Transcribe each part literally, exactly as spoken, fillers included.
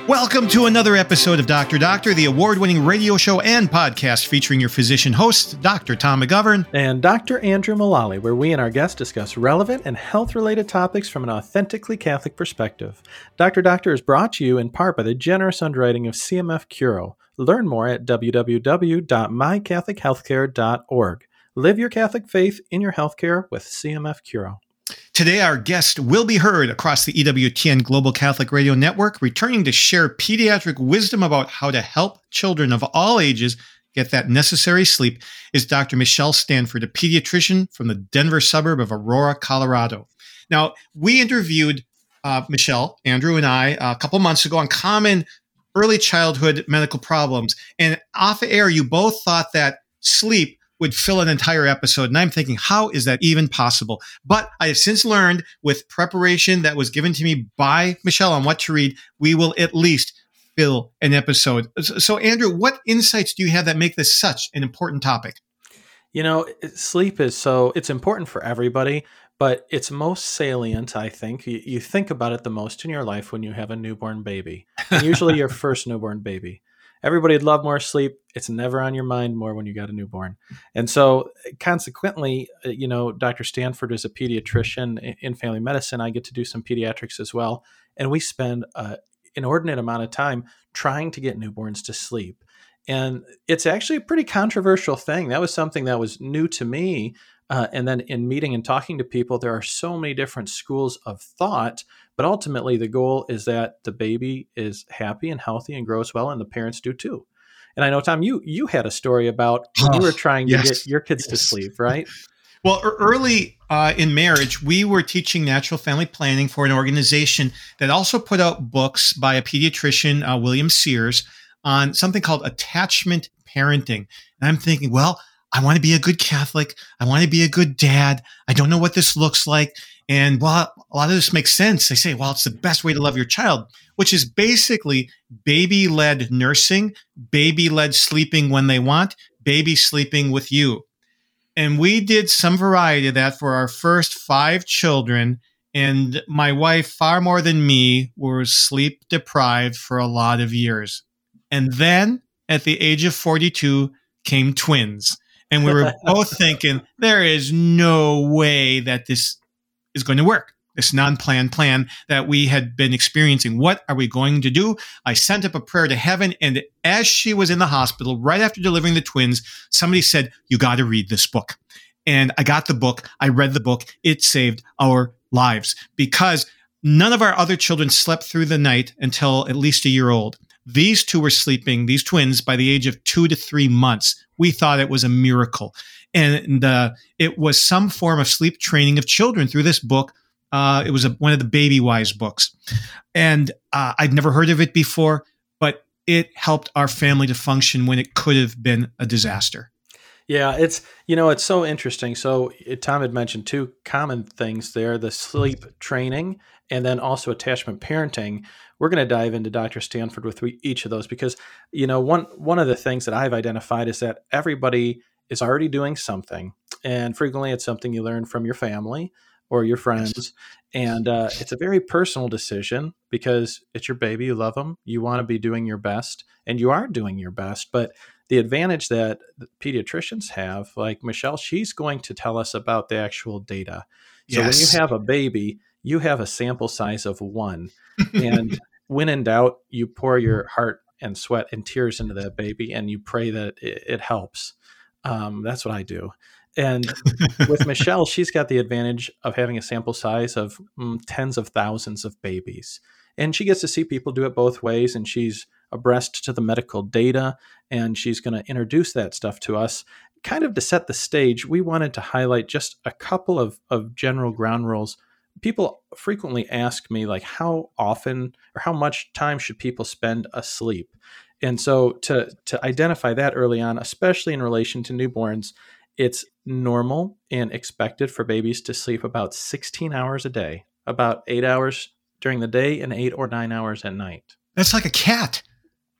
Welcome to another episode of Doctor Doctor, the award-winning radio show and podcast featuring your physician host, Doctor Tom McGovern. And Doctor Andrew Mullally, where we and our guests discuss relevant and health-related topics from an authentically Catholic perspective. Doctor Doctor is brought to you in part by the generous underwriting of C M F Curo. Learn more at w w w dot my catholic healthcare dot org. Live your Catholic faith in your healthcare with C M F Curo. Today, our guest will be heard across the E W T N Global Catholic Radio Network, returning to share pediatric wisdom about how to help children of all ages get that necessary sleep, is Doctor Michelle Stanford, a pediatrician from the Denver suburb of Aurora, Colorado. Now, we interviewed uh, Michelle, Andrew, and I uh, a couple months ago on common early childhood medical problems. And off air, you both thought that sleep would fill an entire episode. And I'm thinking, how is that even possible? But I have since learned, with preparation that was given to me by Michelle on what to read, we will at least fill an episode. So, Andrew, what insights do you have that make this such an important topic? You know, sleep is so, it's important for everybody, but it's most salient, I think. You, you think about it the most in your life when you have a newborn baby, and usually your first newborn baby. Everybody'd love more sleep. It's never on your mind more when you got a newborn. And so consequently, you know, Doctor Stanford is a pediatrician in family medicine. I get to do some pediatrics as well. And we spend an inordinate amount of time trying to get newborns to sleep. And it's actually a pretty controversial thing. That was something that was new to me. Uh, and then in meeting and talking to people, there are so many different schools of thought. But ultimately, the goal is that the baby is happy and healthy and grows well, and the parents do too. And I know, Tom, you you had a story about when oh, you were trying to yes, get your kids yes. to sleep, right? Well, early uh, in marriage, we were teaching natural family planning for an organization that also put out books by a pediatrician, uh, William Sears, on something called attachment parenting. And I'm thinking, well, I want to be a good Catholic. I want to be a good dad. I don't know what this looks like. And well, a lot of this makes sense. They say, well, it's the best way to love your child, which is basically baby-led nursing, baby-led sleeping when they want, baby sleeping with you. And we did some variety of that for our first five children. And my wife, far more than me, was sleep deprived for a lot of years. And then at the age of forty-two came twins. And we were both thinking, there is no way that this is going to work. This non-planned plan that we had been experiencing. What are we going to do? I sent up a prayer to heaven. And as she was in the hospital, right after delivering the twins, somebody said, you got to read this book. And I got the book. I read the book. It saved our lives because none of our other children slept through the night until at least a year old. These two were sleeping, these twins, by the age of two to three months. We thought it was a miracle. And uh, it was some form of sleep training of children through this book. Uh, it was a, one of the Baby Wise books. And uh, I'd never heard of it before, but it helped our family to function when it could have been a disaster. Yeah, it's, you know, it's so interesting. So Tom had mentioned two common things there, the sleep training and then also attachment parenting. We're going to dive into Doctor Stanford with each of those because, you know, one, one of the things that I've identified is that everybody is already doing something. And frequently it's something you learn from your family or your friends. And uh, it's a very personal decision because it's your baby. You love them. You want to be doing your best and you are doing your best. But the advantage that the pediatricians have, like Michelle, she's going to tell us about the actual data. So yes. When you have a baby, you have a sample size of one. And when in doubt, you pour your heart and sweat and tears into that baby and you pray that it, it helps. Um, that's what I do. And with Michelle, she's got the advantage of having a sample size of mm, tens of thousands of babies. And she gets to see people do it both ways. And she's abreast to the medical data. And she's going to introduce that stuff to us. Kind of to set the stage, we wanted to highlight just a couple of, of general ground rules. People frequently ask me, like, how often or how much time should people spend asleep? And so to, to identify that early on, especially in relation to newborns, it's normal and expected for babies to sleep about sixteen hours a day, about eight hours during the day and eight or nine hours at night. That's like a cat.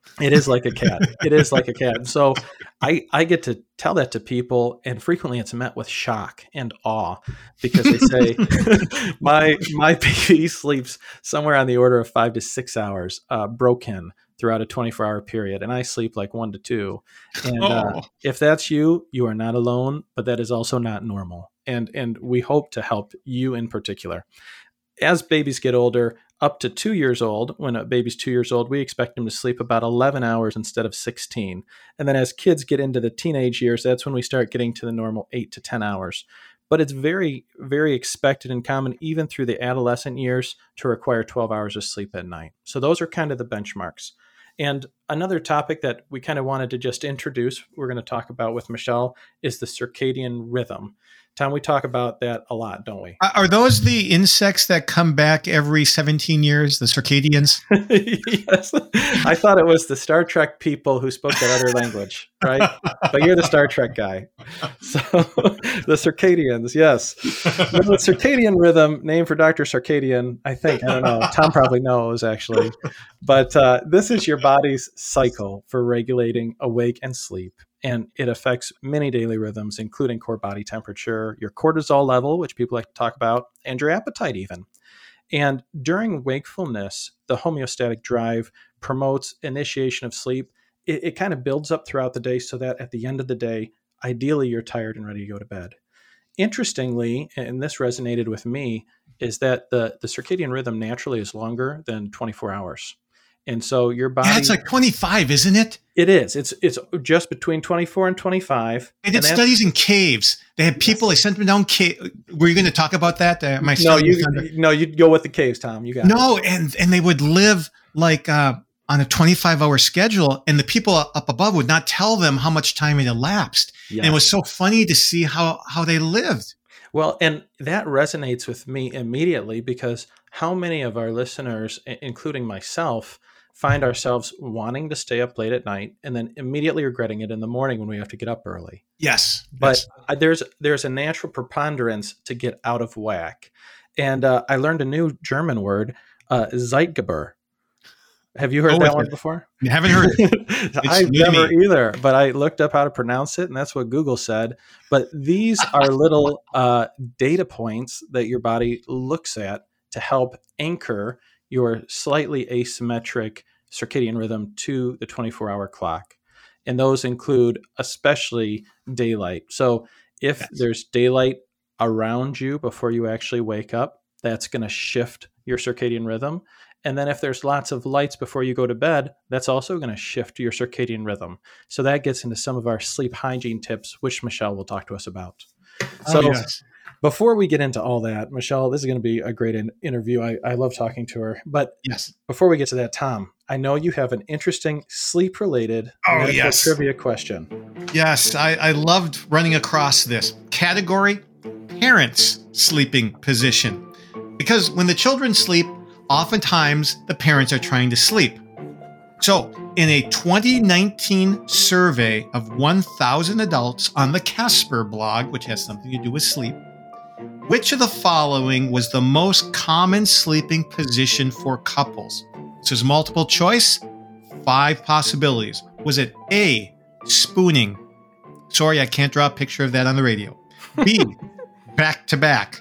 It is like a cat. It is like a cat. So I, I get to tell that to people, and frequently it's met with shock and awe because they say, my my baby sleeps somewhere on the order of five to six hours, uh, broken throughout a twenty-four hour period. And I sleep like one to two. And uh, Oh. if that's you, you are not alone, but that is also not normal. And, and we hope to help you in particular. As babies get older, up to two years old, when a baby's two years old, we expect them to sleep about eleven hours instead of sixteen. And then as kids get into the teenage years, that's when we start getting to the normal eight to ten hours. But it's very, very expected and common, even through the adolescent years, to require twelve hours of sleep at night. So those are kind of the benchmarks. And another topic that we kind of wanted to just introduce, we're going to talk about with Michelle, is the circadian rhythm. Tom, we talk about that a lot, don't we? Are those the insects that come back every seventeen years, the circadians? Yes. I thought it was the Star Trek people who spoke that other language, right? But you're the Star Trek guy. So the circadians, yes. The circadian rhythm, named for Doctor Circadian, I think. I don't know. Tom probably knows, actually. But uh, this is your body's cycle for regulating awake and sleep. And it affects many daily rhythms, including core body temperature, your cortisol level, which people like to talk about, and your appetite even. And during wakefulness, the homeostatic drive promotes initiation of sleep. It, it kind of builds up throughout the day so that at the end of the day, ideally, you're tired and ready to go to bed. Interestingly, and this resonated with me, is that the, the circadian rhythm naturally is longer than twenty-four hours. And so your body... Yeah, it's like twenty-five, isn't it? It is. It's it's just between twenty-four and twenty-five. They did studies in caves. They had people, yes. They sent them down cave. Were you going to talk about that? Uh, my no, you no, you go with the caves, Tom. You got no, it. and and they would live like uh, on a twenty-five hour schedule, and the people up above would not tell them how much time had elapsed. Yes. And it was so funny to see how how they lived. Well, and that resonates with me immediately because how many of our listeners, including myself, find ourselves wanting to stay up late at night and then immediately regretting it in the morning when we have to get up early. Yes. But yes. there's there's a natural preponderance to get out of whack. And uh, I learned a new German word, uh, Zeitgeber. Have you heard oh, that one before? I haven't heard it. I've never either, but I looked up how to pronounce it, and that's what Google said. But these are little uh, data points that your body looks at to help anchor your slightly asymmetric circadian rhythm to the twenty-four hour clock. And those include especially daylight. So if yes. there's daylight around you before you actually wake up, that's going to shift your circadian rhythm. And then if there's lots of lights before you go to bed, that's also going to shift your circadian rhythm. So that gets into some of our sleep hygiene tips, which Michelle will talk to us about. So oh, yes. Before we get into all that, Michelle, this is going to be a great in- interview. I, I love talking to her. But yes. before we get to that, Tom, I know you have an interesting sleep-related oh, yes. trivia question. Yes, I, I loved running across this. Category, parents' sleeping position. Because when the children sleep, oftentimes the parents are trying to sleep. So in a twenty nineteen survey of one thousand adults on the Casper blog, which has something to do with sleep, which of the following was the most common sleeping position for couples? This is multiple choice. Five possibilities. Was it A, spooning? Sorry, I can't draw a picture of that on the radio. B, back to back.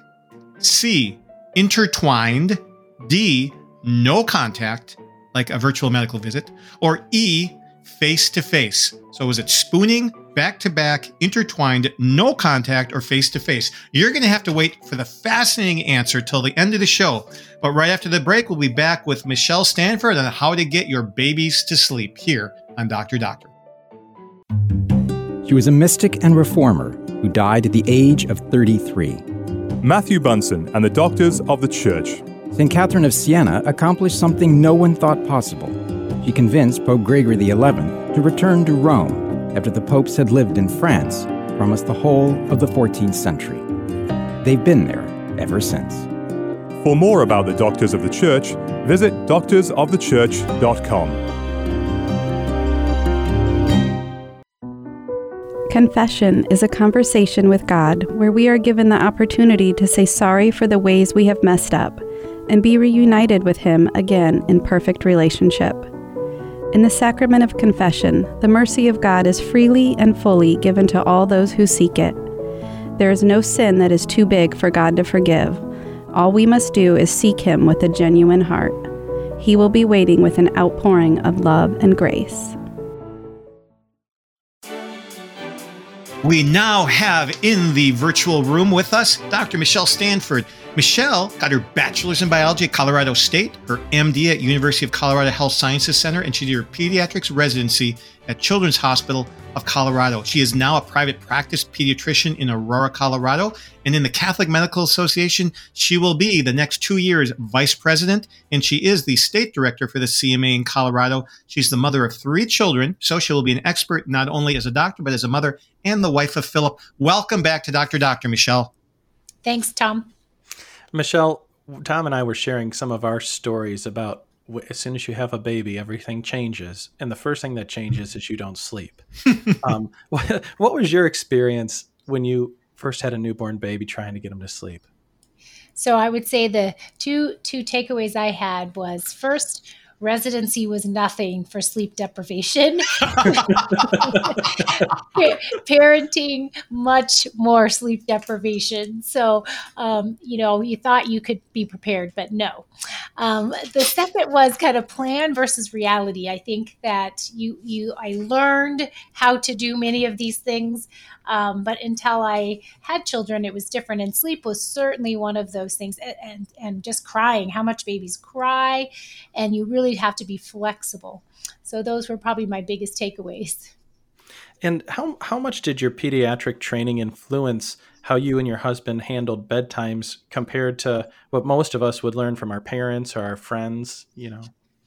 C, intertwined. D, no contact, like a virtual medical visit. Or E, face to face. So was it spooning, back to back, intertwined, no contact, or face to face? You're going to have to wait for the fascinating answer till the end of the show. But right after the break, we'll be back with Michelle Stanford on how to get your babies to sleep here on Doctor Doctor. She was a mystic and reformer who died at the age of thirty-three. Matthew Bunson and the Doctors of the Church. Saint Catherine of Siena accomplished something no one thought possible. She convinced Pope Gregory the eleventh to return to Rome after the popes had lived in France for almost the whole of the fourteenth century. They've been there ever since. For more about the Doctors of the Church, visit doctors of the church dot com. Confession is a conversation with God where we are given the opportunity to say sorry for the ways we have messed up and be reunited with Him again in perfect relationship. In the sacrament of confession, the mercy of God is freely and fully given to all those who seek it. There is no sin that is too big for God to forgive. All we must do is seek Him with a genuine heart. He will be waiting with an outpouring of love and grace. We now have in the virtual room with us Doctor Michelle Stanford. Michelle got her bachelor's in biology at Colorado State, her M D at University of Colorado Health Sciences Center, and she did her pediatrics residency at Children's Hospital of Colorado. She is now a private practice pediatrician in Aurora, Colorado, and in the Catholic Medical Association, she will be the next two years vice president, and she is the state director for the C M A in Colorado. She's the mother of three children, so she will be an expert not only as a doctor, but as a mother and the wife of Philip. Welcome back to Doctor Doctor, Michelle. Thanks, Tom. Michelle, Tom and I were sharing some of our stories about as soon as you have a baby, everything changes. And the first thing that changes is you don't sleep. um, what, what was your experience when you first had a newborn baby trying to get him to sleep? So I would say the two two takeaways I had was, first, residency was nothing for sleep deprivation. Parenting, much more sleep deprivation. So, um, you know, you thought you could be prepared, but no. Um, the second was kind of plan versus reality. I think that you, you, I learned how to do many of these things, um, but until I had children, it was different. And sleep was certainly one of those things. And, and, and just crying, how much babies cry, and you really have to be flexible. So those were probably my biggest takeaways. And how how much did your pediatric training influence how you and your husband handled bedtimes compared to what most of us would learn from our parents or our friends, you know?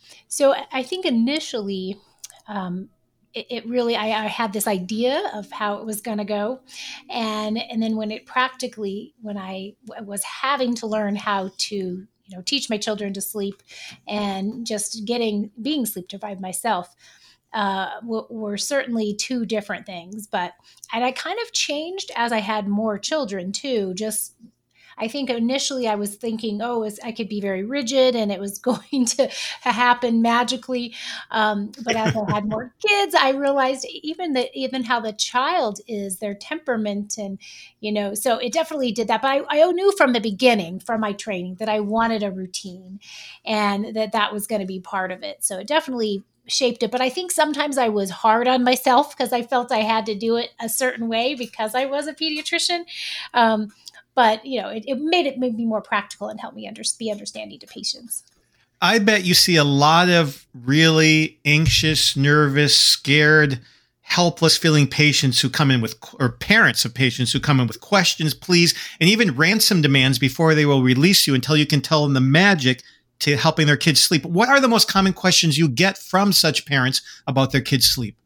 So I think initially, um, it, it really, I, I had this idea of how it was going to go. And, and then when it practically, when I was having to learn how to, you know, teach my children to sleep and just getting, being sleep deprived myself, uh, w- were certainly two different things. But, and I kind of changed as I had more children too. Just, I think initially I was thinking, oh, it was, I could be very rigid and it was going to happen magically. Um, but as I had more kids, I realized even that, even how the child is, their temperament, and, you know, so it definitely did that. But I, I knew from the beginning, from my training, that I wanted a routine and that that was going to be part of it. So it definitely shaped it. But I think sometimes I was hard on myself because I felt I had to do it a certain way because I was a pediatrician. Um, But, you know, it, it made it made me more practical and helped me under, be understanding to patients. I bet you see a lot of really anxious, nervous, scared, helpless feeling patients who come in with, or parents of patients who come in with questions, please, and even ransom demands before they will release you until you can tell them the magic to helping their kids sleep. What are the most common questions you get from such parents about their kids' sleep?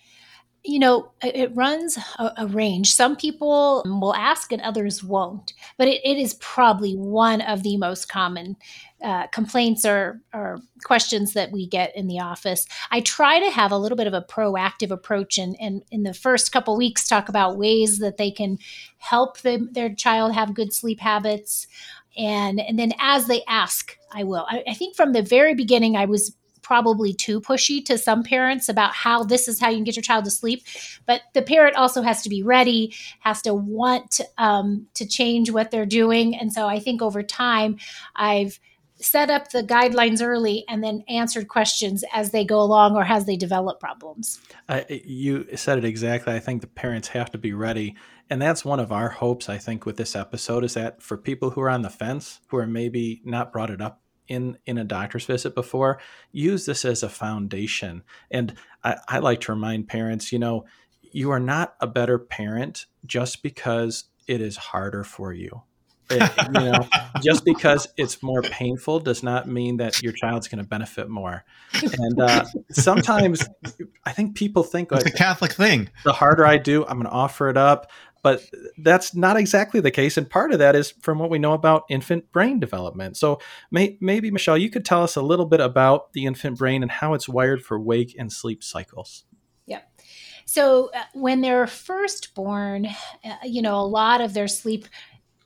You know, it runs a, a range. Some people will ask and others won't, but it, it is probably one of the most common uh, complaints or, or questions that we get in the office. I try to have a little bit of a proactive approach and, and in the first couple of weeks talk about ways that they can help them, their child have good sleep habits. And, and then as they ask, I will. I, I think from the very beginning, I was probably too pushy to some parents about how this is how you can get your child to sleep. But the parent also has to be ready, has to want um, to change what they're doing. And so I think over time, I've set up the guidelines early and then answered questions as they go along or as they develop problems. Uh, you said it exactly. I think the parents have to be ready. And that's one of our hopes, I think, with this episode, is that for people who are on the fence, who are maybe not brought it up in, in a doctor's visit before, use this as a foundation. And I, I like to remind parents, you know, you are not a better parent just because it is harder for you. It, you know, just because it's more painful does not mean that your child's going to benefit more. And uh, sometimes I think people think it's like, a Catholic thing. The harder I do, I'm going to offer it up. But that's not exactly the case. And part of that is from what we know about infant brain development. So may, maybe, Michelle, you could tell us a little bit about the infant brain and how it's wired for wake and sleep cycles. Yeah. So uh, when they're first born, uh, you know, a lot of their sleep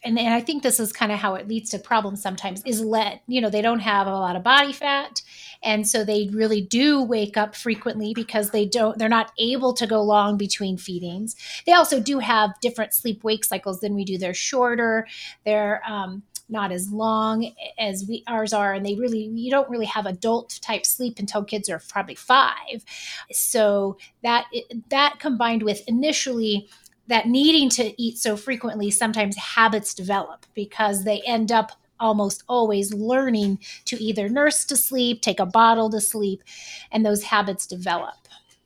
and, and I think this is kind of how it leads to problems sometimes, is lead. You know, they don't have a lot of body fat. And so they really do wake up frequently because they don't, they're not able to go long between feedings. They also do have different sleep wake cycles than we do. They're shorter. They're, um, not as long as we ours are, and they really you don't really have adult type sleep until kids are probably five. So that that combined with initially that needing to eat so frequently, sometimes habits develop because they end up almost always learning to either nurse to sleep, take a bottle to sleep, and those habits develop.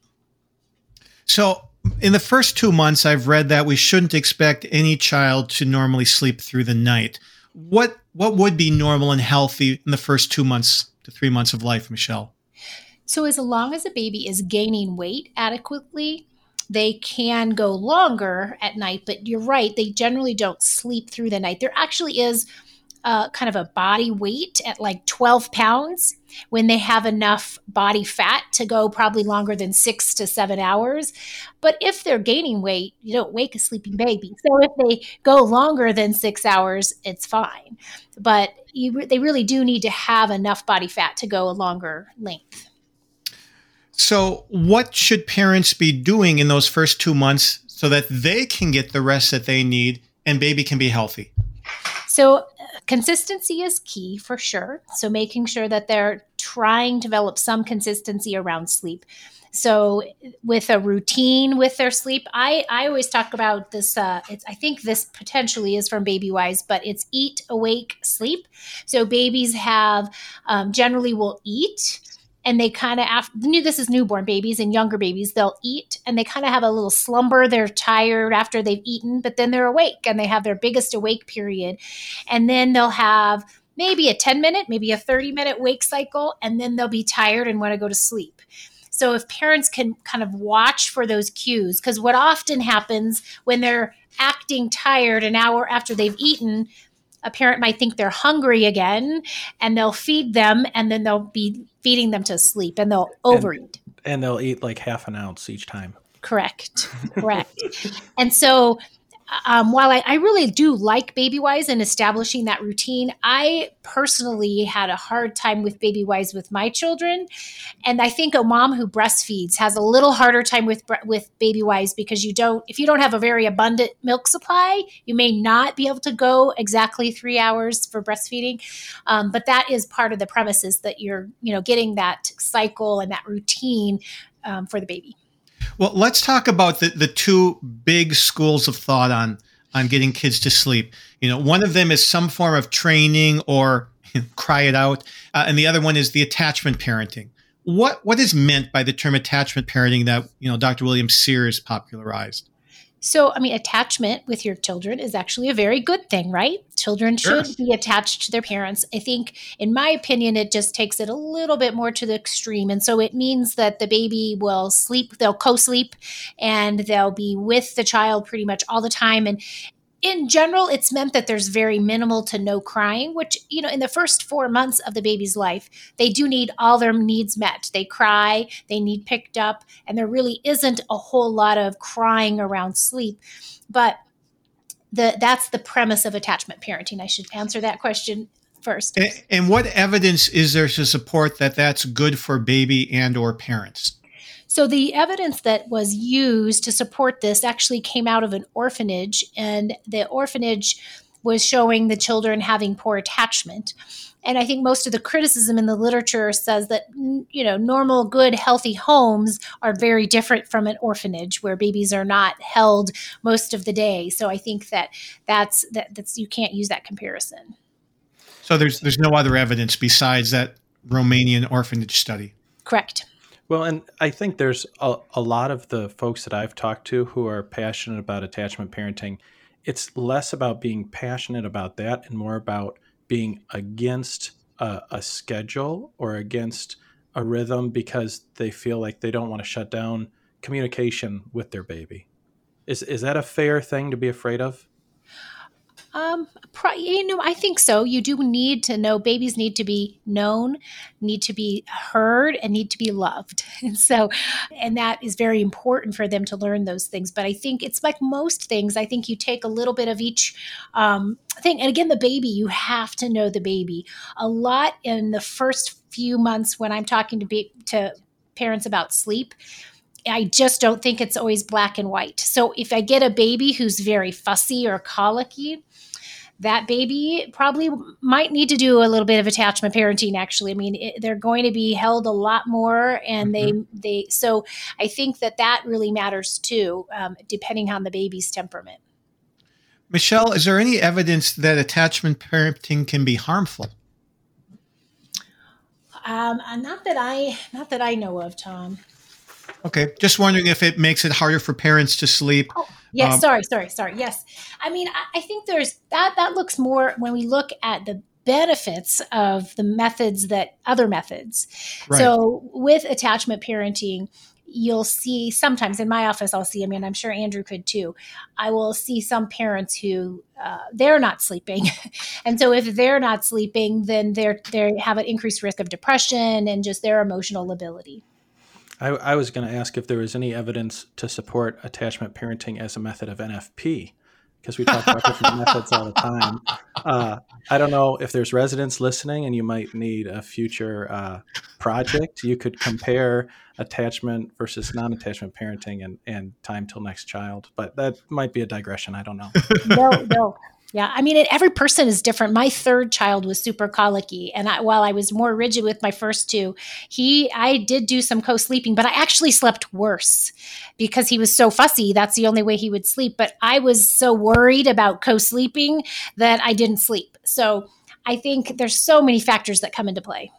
So in the first two months, I've read that we shouldn't expect any child to normally sleep through the night. What what would be normal and healthy in the first two months to three months of life, Michelle? So as long as a baby is gaining weight adequately, they can go longer at night. But you're right, they generally don't sleep through the night. There actually is uh, kind of a body weight at like twelve pounds when they have enough body fat to go probably longer than six to seven hours. But if they're gaining weight, you don't wake a sleeping baby. So if they go longer than six hours, it's fine. But you, they really do need to have enough body fat to go a longer length. So what should parents be doing in those first two months so that they can get the rest that they need and baby can be healthy? So consistency is key for sure. So making sure that they're trying to develop some consistency around sleep. So with a routine with their sleep, I, I always talk about this. Uh, it's, I think this potentially is from BabyWise, but it's eat, awake, sleep. So babies have um, generally will eat. And they kind of, after this is newborn babies and younger babies, they'll eat and they kind of have a little slumber. They're tired after they've eaten, but then they're awake and they have their biggest awake period. And then they'll have maybe a ten minute, maybe a thirty minute wake cycle, and then they'll be tired and want to go to sleep. So if parents can kind of watch for those cues, because what often happens when they're acting tired an hour after they've eaten, a parent might think they're hungry again and they'll feed them and then they'll be feeding them to sleep and they'll overeat. And, and they'll eat like half an ounce each time. Correct. Correct. And so um, while I, I really do like BabyWise and establishing that routine, I personally had a hard time with BabyWise with my children. And I think a mom who breastfeeds has a little harder time with with BabyWise because you don't, if you don't have a very abundant milk supply, you may not be able to go exactly three hours for breastfeeding. Um, but that is part of the premises that you're, you know, getting that cycle and that routine um, for the baby. Well, let's talk about the, the two big schools of thought on, on getting kids to sleep. You know, one of them is some form of training or you know, cry it out. Uh, and the other one is the attachment parenting. What what is meant by the term attachment parenting that, you know, Doctor William Sears popularized? So, I mean, attachment with your children is actually a very good thing, right? Children should Sure. be attached to their parents. I think, in my opinion, it just takes it a little bit more to the extreme. And so it means that the baby will sleep, they'll co-sleep, and they'll be with the child pretty much all the time. And in general, it's meant that there's very minimal to no crying, which, you know, in the first four months of the baby's life, they do need all their needs met. They cry, they need picked up, and there really isn't a whole lot of crying around sleep. But the that's the premise of attachment parenting. I should answer that question first. And, and what evidence is there to support that that's good for baby and or parents? So the evidence that was used to support this actually came out of an orphanage, and the orphanage was showing the children having poor attachment. And I think most of the criticism in the literature says that, you know, normal, good, healthy homes are very different from an orphanage where babies are not held most of the day. So I think that that's that that's you can't use that comparison. So there's there's no other evidence besides that Romanian orphanage study. Correct. Well, and I think there's a, a lot of the folks that I've talked to who are passionate about attachment parenting. It's less about being passionate about that and more about being against a, a schedule or against a rhythm because they feel like they don't want to shut down communication with their baby. Is is that a fair thing to be afraid of? Um, pro- you know, I think so. You do need to know, babies need to be known, need to be heard, and need to be loved. And so, and that is very important for them to learn those things. But I think it's like most things, I think you take a little bit of each um, thing. And again, the baby, you have to know the baby. A lot in the first few months when I'm talking to be, to parents about sleep, I just don't think it's always black and white. So if I get a baby who's very fussy or colicky, that baby probably might need to do a little bit of attachment parenting. Actually, I mean, it, they're going to be held a lot more, and mm-hmm. they they. So I think that that really matters too, um, depending on the baby's temperament. Michelle, is there any evidence that attachment parenting can be harmful? Um, not that I, not that I know of, Tom. Okay, just wondering if it makes it harder for parents to sleep. Oh, yes, um, sorry, sorry, sorry. Yes, I mean, I, I think there's that. That looks more when we look at the benefits of the methods that other methods. Right. So with attachment parenting, you'll see sometimes in my office, I'll see. I mean, I'm sure Andrew could too. I will see some parents who uh, they're not sleeping, and so if they're not sleeping, then they're they have an increased risk of depression and just their emotional lability. I, I was going to ask if there was any evidence to support attachment parenting as a method of N F P, because we talk about different methods all the time. Uh, I don't know if there's residents listening and you might need a future uh, project. You could compare attachment versus non-attachment parenting and, and time till next child, but that might be a digression. I don't know. No, no. Yeah, I mean, it, every person is different. My third child was super colicky, and I, while I was more rigid with my first two, he, I did do some co-sleeping, but I actually slept worse because he was so fussy. That's the only way he would sleep. But I was so worried about co-sleeping that I didn't sleep. So I think there's so many factors that come into play.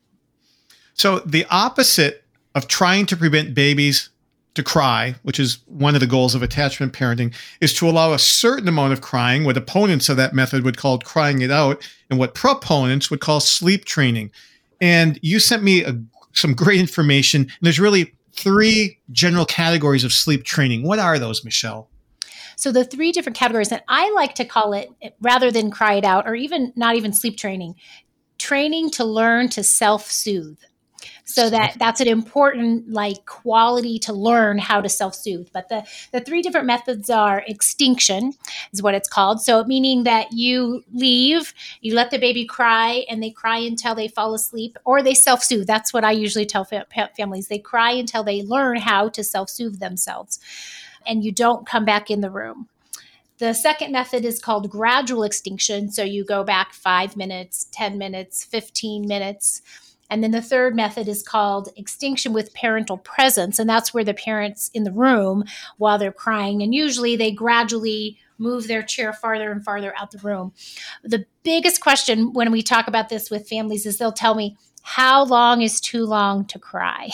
So the opposite of trying to prevent babies to cry, which is one of the goals of attachment parenting, is to allow a certain amount of crying, what opponents of that method would call crying it out, and what proponents would call sleep training. And you sent me a, some great information. And there's really three general categories of sleep training. What are those, Michelle? So the three different categories, and I like to call it, rather than cry it out, or even not even sleep training, training to learn to self-soothe. So that that's an important like quality to learn how to self-soothe. But the, the three different methods are extinction is what it's called. So meaning that you leave, you let the baby cry and they cry until they fall asleep, or they self-soothe. That's what I usually tell fa- families. They cry until they learn how to self-soothe themselves. And you don't come back in the room. The second method is called gradual extinction. So you go back five minutes, ten minutes, fifteen minutes. And then the third method is called extinction with parental presence. And that's where the parent's in the room while they're crying. And usually they gradually move their chair farther and farther out the room. The biggest question when we talk about this with families is they'll tell me, how long is too long to cry?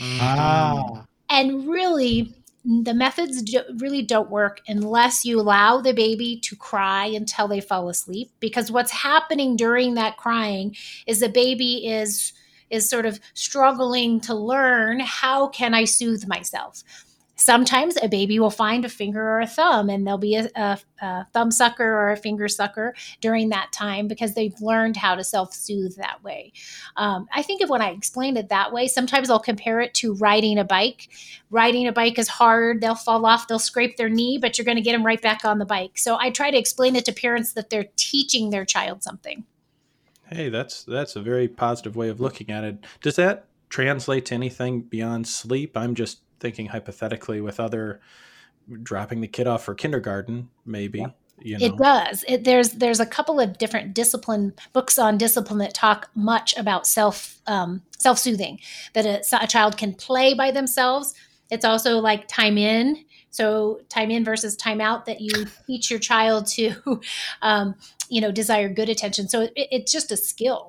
Ah. And really, the methods do, really don't work unless you allow the baby to cry until they fall asleep. Because what's happening during that crying is the baby is is sort of struggling to learn, how can I soothe myself? Sometimes a baby will find a finger or a thumb, and there'll be a, a, a thumb sucker or a finger sucker during that time because they've learned how to self-soothe that way. Um, I think of when I explain it that way, sometimes I'll compare it to riding a bike. Riding a bike is hard. They'll fall off, they'll scrape their knee, but you're going to get them right back on the bike. So I try to explain it to parents that they're teaching their child something. Hey, that's that's a very positive way of looking at it. Does that translate to anything beyond sleep? I'm just thinking hypothetically with other dropping the kid off for kindergarten, maybe. Yeah. You know. It does. It, there's there's a couple of different discipline books on discipline that talk much about self um, self-soothing, that a, a child can play by themselves. It's also like time in. So time in versus time out, that you teach your child to, um, you know, desire good attention. So it, it's just a skill.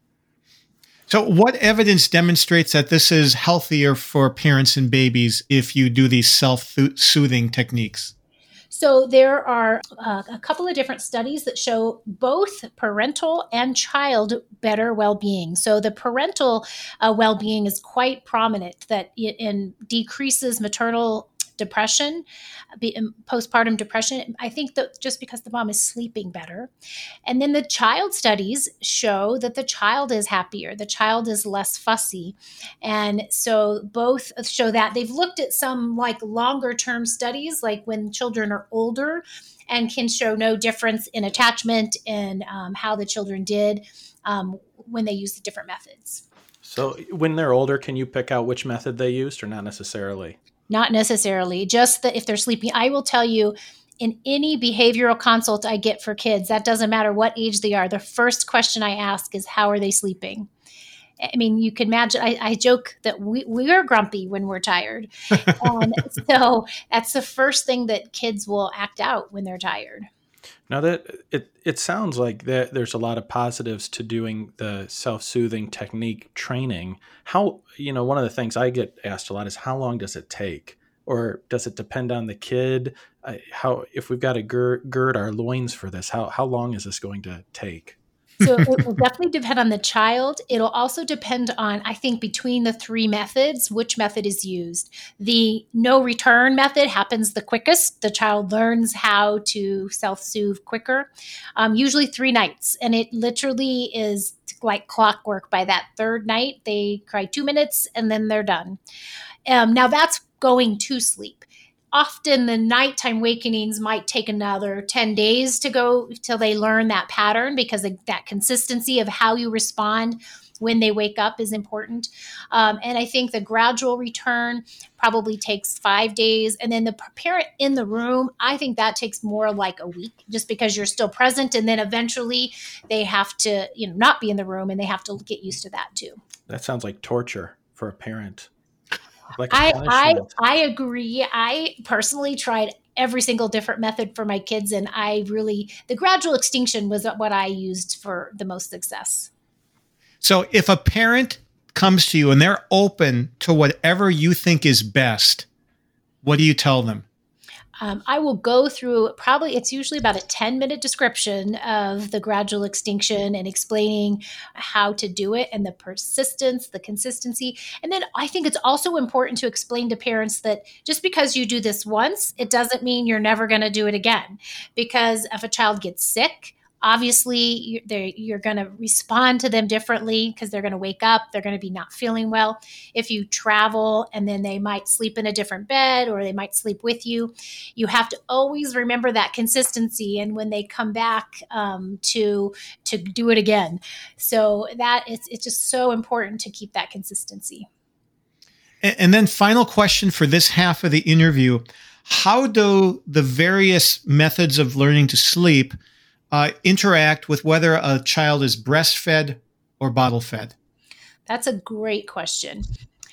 So what evidence demonstrates that this is healthier for parents and babies if you do these self-soothing techniques? So there are uh, a couple of different studies that show both parental and child better well-being. So the parental uh, well-being is quite prominent, that it in decreases maternal depression, postpartum depression. I think that just because the mom is sleeping better. And then the child studies show that the child is happier, the child is less fussy. And so both show that. They've looked at some like longer term studies, like when children are older, and can show no difference in attachment and um, how the children did um, when they use the different methods. So when they're older, can you pick out which method they used or not necessarily? Not necessarily, just that if they're sleeping. I will tell you, in any behavioral consult I get for kids, that doesn't matter what age they are, the first question I ask is, how are they sleeping? I mean, you can imagine, I, I joke that we, we are grumpy when we're tired. And so that's the first thing that kids will act out when they're tired. Now that it, it sounds like that there's a lot of positives to doing the self-soothing technique training. How, you know, one of the things I get asked a lot is, how long does it take? Or does it depend on the kid? Uh, how, if we've got to gird, gird our loins for this, how, how long is this going to take? So it will definitely depend on the child. It'll also depend on, I think, between the three methods, which method is used. The no return method happens the quickest. The child learns how to self-soothe quicker, um, usually three nights. And it literally is like clockwork. By that third night, they cry two minutes and then they're done. Um, now that's going to sleep. Often the nighttime wakenings might take another ten days to go till they learn that pattern, because that consistency of how you respond when they wake up is important. Um, and I think the gradual return probably takes five days. And then the parent in the room, I think that takes more like a week, just because you're still present. And then eventually they have to, you know, not be in the room, and they have to get used to that too. That sounds like torture for a parent. Like I, I I agree. I personally tried every single different method for my kids, and I really, the gradual extinction was what I used for the most success. So if a parent comes to you and they're open to whatever you think is best, what do you tell them? Um, I will go through probably, it's usually about a ten minute description of the gradual extinction and explaining how to do it and the persistence, the consistency. And then I think it's also important to explain to parents that just because you do this once, it doesn't mean you're never going to do it again. Because if a child gets sick, obviously, you're going to respond to them differently because they're going to wake up. They're going to be not feeling well. If you travel and then they might sleep in a different bed, or they might sleep with you, you have to always remember that consistency. And when they come back um, to to do it again, so that it's it's just so important to keep that consistency. And, and then, final question for this half of the interview: how do the various methods of learning to sleep Uh, interact with whether a child is breastfed or bottle fed? That's a great question.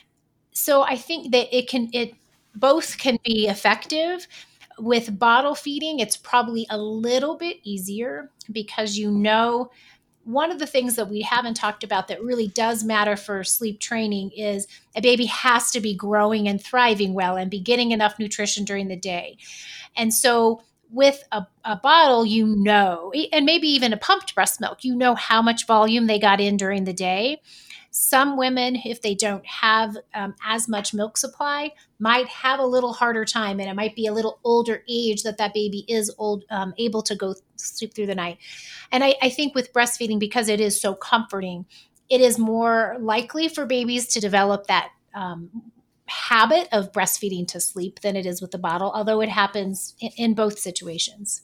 So I think that it can, it both can be effective. With bottle feeding, it's probably a little bit easier, because you know, one of the things that we haven't talked about that really does matter for sleep training is a baby has to be growing and thriving well and be getting enough nutrition during the day. And so with a, a bottle, you know, and maybe even a pumped breast milk, you know how much volume they got in during the day. Some women, if they don't have um, as much milk supply, might have a little harder time, and it might be a little older age that that baby is old, um, able to go sleep through the night. And I, I think with breastfeeding, because it is so comforting, it is more likely for babies to develop that um, habit of breastfeeding to sleep than it is with the bottle, although it happens in, in both situations.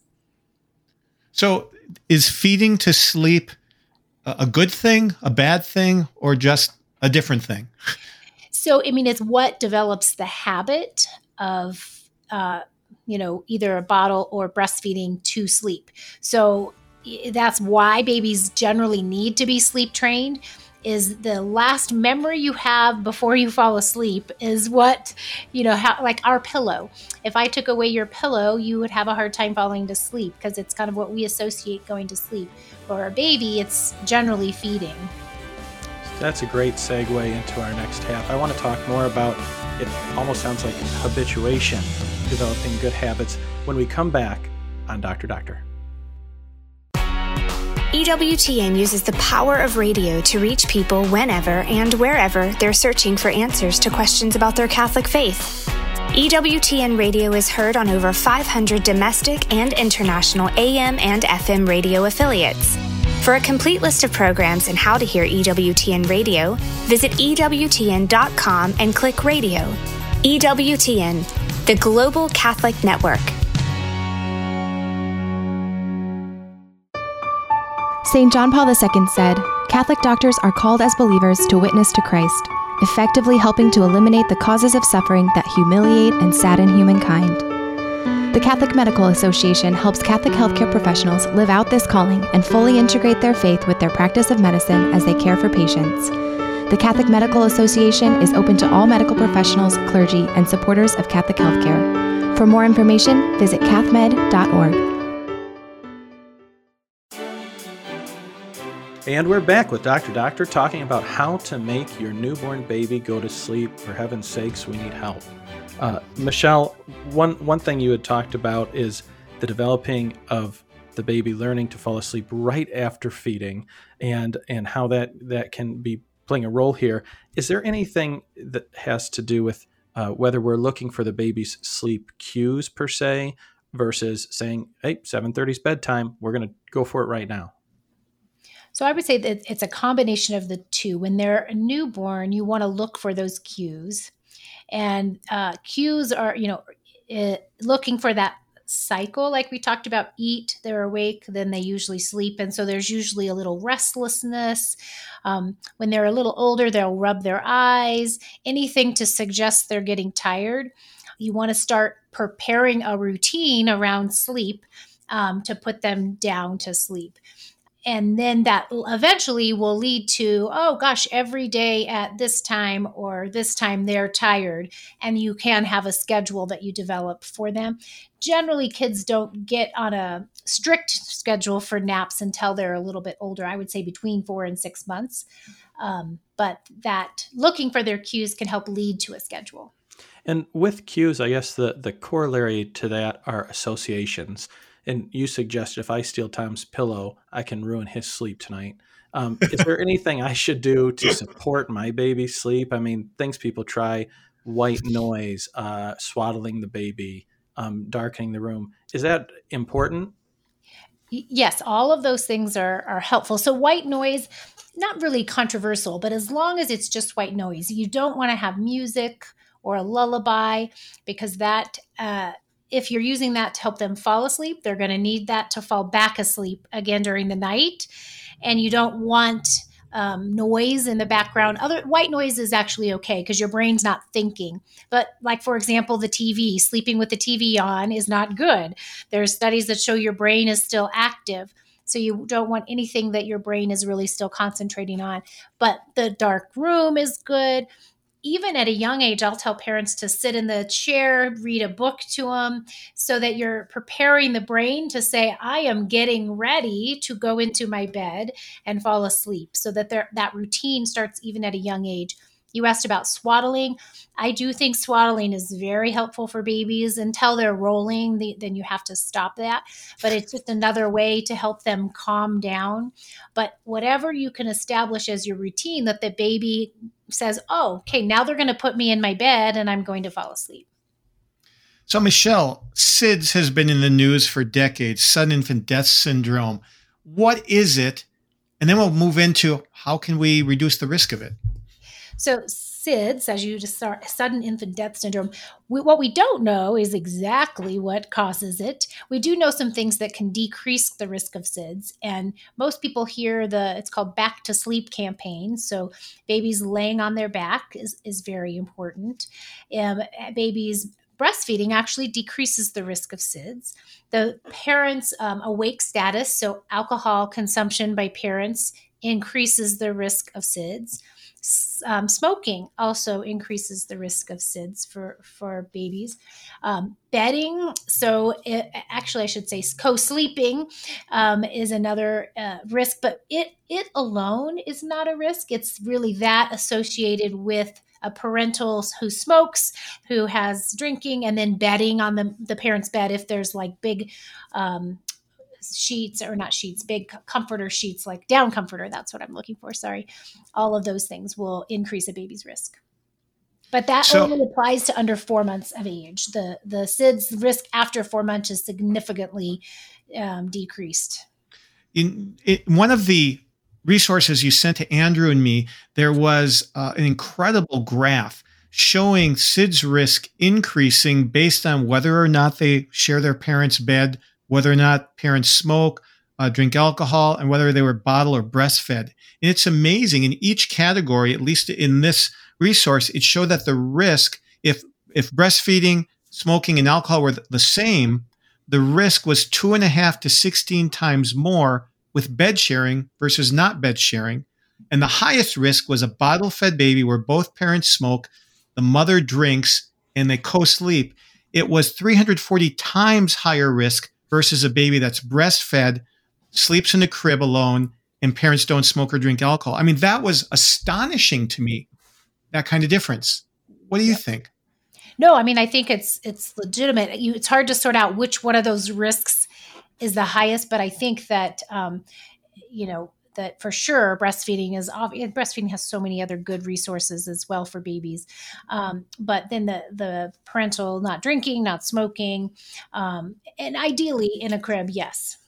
So is feeding to sleep a good thing, a bad thing, or just a different thing? So, I mean, it's what develops the habit of, uh, you know, either a bottle or breastfeeding to sleep. So that's why babies generally need to be sleep trained. Is the last memory you have before you fall asleep is what, you know, how, like our pillow. If I took away your pillow, you would have a hard time falling to sleep, because it's kind of what we associate going to sleep. For a baby, it's generally feeding. That's a great segue into our next half. I want to talk more about, it almost sounds like habituation, developing good habits, when we come back on Doctor Doctor. E W T N uses the power of radio to reach people whenever and wherever they're searching for answers to questions about their Catholic faith. E W T N Radio is heard on over five hundred domestic and international A M and F M radio affiliates. For a complete list of programs and how to hear E W T N Radio, visit E W T N dot com and click Radio. E W T N, the Global Catholic Network. Saint John Paul the Second said, "Catholic doctors are called as believers to witness to Christ, effectively helping to eliminate the causes of suffering that humiliate and sadden humankind." The Catholic Medical Association helps Catholic healthcare professionals live out this calling and fully integrate their faith with their practice of medicine as they care for patients. The Catholic Medical Association is open to all medical professionals, clergy, and supporters of Catholic healthcare. For more information, visit cath med dot org. And we're back with Doctor Doctor talking about how to make your newborn baby go to sleep. For heaven's sakes, we need help. Uh, Michelle, one, one thing you had talked about is the developing of the baby learning to fall asleep right after feeding, and, and how that, that can be playing a role here. Is there anything that has to do with uh, whether we're looking for the baby's sleep cues per se versus saying, hey, seven thirty is bedtime, we're going to go for it right now? So I would say that it's a combination of the two. When they're a newborn, you want to look for those cues. And uh, cues are, you know, uh, looking for that cycle, like we talked about, eat, they're awake, then they usually sleep. And so there's usually a little restlessness. Um, when they're a little older, they'll rub their eyes, anything to suggest they're getting tired. You want to start preparing a routine around sleep um, to put them down to sleep. And then that eventually will lead to, oh gosh, every day at this time or this time they're tired. And you can have a schedule that you develop for them. Generally, kids don't get on a strict schedule for naps until they're a little bit older. I would say between four and six months. Um, but that looking for their cues can help lead to a schedule. And with cues, I guess the, the corollary to that are associations. And you suggest if I steal Tom's pillow, I can ruin his sleep tonight. Um, is there anything I should do to support my baby's sleep? I mean, things people try, white noise, uh, swaddling the baby, um, darkening the room. Is that important? Yes, all of those things are, are helpful. So white noise, not really controversial, but as long as it's just white noise, you don't want to have music or a lullaby, because that uh, if you're using that to help them fall asleep, they're going to need that to fall back asleep again during the night. And you don't want um, noise in the background. Other white noise is actually okay because your brain's not thinking. But like, for example, the T V, sleeping with the T V on is not good. There's studies that show your brain is still active. So you don't want anything that your brain is really still concentrating on. But the dark room is good. Even at a young age, I'll tell parents to sit in the chair, read a book to them so that you're preparing the brain to say, I am getting ready to go into my bed and fall asleep, so that that routine starts even at a young age. You asked about swaddling. I do think swaddling is very helpful for babies until they're rolling. The, then you have to stop that. But it's just another way to help them calm down. But whatever you can establish as your routine that the baby says, oh, okay, now they're going to put me in my bed and I'm going to fall asleep. So, Michelle, S I D S has been in the news for decades, sudden infant death syndrome. What is it? And then we'll move into how can we reduce the risk of it? So S I D S, as you just saw, sudden infant death syndrome, we, what we don't know is exactly what causes it. We do know some things that can decrease the risk of S I D S. And most people hear the, it's called back to sleep campaign. So babies laying on their back is, is very important. Um, babies breastfeeding actually decreases the risk of S I D S. The parents' um, awake status, so alcohol consumption by parents, increases the risk of S I D S. Um, smoking also increases the risk of S I D S for, for babies. Um, bedding, so it, actually I should say co-sleeping um, is another uh, risk, but it it alone is not a risk. It's really that associated with a parental who smokes, who has drinking, and then bedding on the, the parent's bed if there's like big um, sheets or not sheets, big comforter sheets, like down comforter. That's what I'm looking for. Sorry. All of those things will increase a baby's risk. But that So- only applies to under four months of age. The the S I D S risk after four months is significantly um, decreased. In, in one of the resources you sent to Andrew and me, there was uh, an incredible graph showing S I D S risk increasing based on whether or not they share their parents' bed, whether or not parents smoke, uh, drink alcohol, and whether they were bottle or breastfed. And it's amazing. In each category, at least in this resource, it showed that the risk, if if breastfeeding, smoking, and alcohol were the same, the risk was two and a half to sixteen times more with bed sharing versus not bed sharing. And the highest risk was a bottle-fed baby where both parents smoke, the mother drinks, and they co-sleep. It was three hundred forty times higher risk versus a baby that's breastfed, sleeps in the crib alone, and parents don't smoke or drink alcohol. I mean, that was astonishing to me, that kind of difference. What do you think? No, I mean, I think it's it's legitimate. You, it's hard to sort out which one of those risks is the highest, but I think that, um, you know, that for sure breastfeeding is obvious. Breastfeeding has so many other good resources as well for babies. Um, but then the, the parental not drinking, not smoking, um, and ideally in a crib, yes.